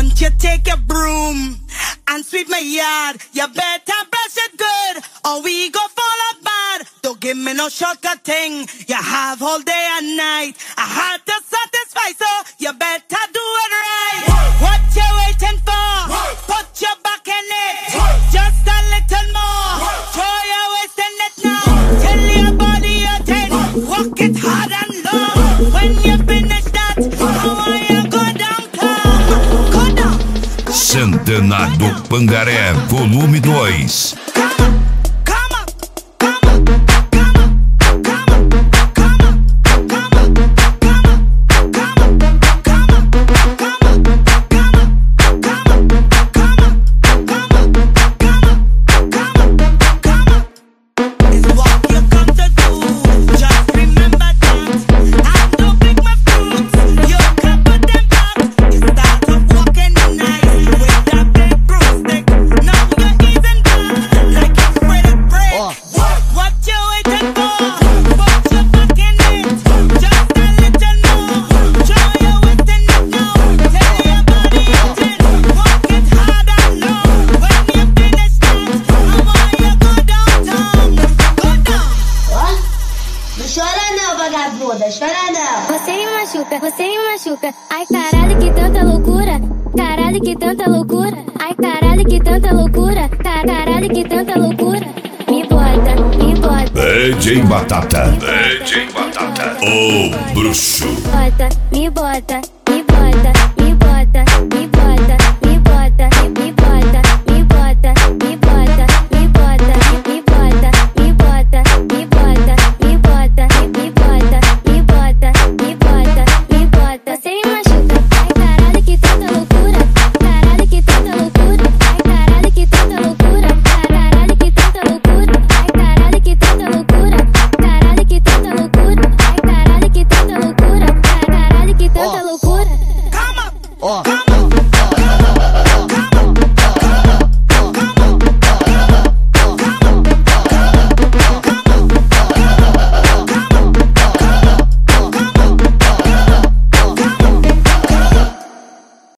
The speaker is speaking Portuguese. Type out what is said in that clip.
want you take your broom and sweep my yard. You better brush it good, or we go fall apart. Don't give me no shortcut thing. You have all day and night. I had to satisfy, so you better do it right. What you waiting for? Put your back in it. Just a little more. Throw your waist in it now. Tell your body you're ten. Walk it hard and long. When you finish that, how are you go downtown? Go down. Centenário do Pangaré, volume 2. Você me machuca, ai caralho que tanta loucura, caralho que tanta loucura, ai caralho que tanta loucura, caralho que tanta loucura. Me bota, me bota. DJ Batata, DJ Batata, o bruxo. Me bota, me bota, me bota, me bota, me bota, me bota, me bota, me bota, me bota, me bota, me bota, me bota, me bota, me bota, me bota, me bota, me bota. Você me machuca, ai caralho que tanta loucura, caralho que tanta loucura, ai caralho que tanta loucura, caralho que tanta loucura, ai caralho que tanta loucura, caralho que tanta loucura, ai caralho que tanta loucura, caralho que tanta loucura. Come on, come on.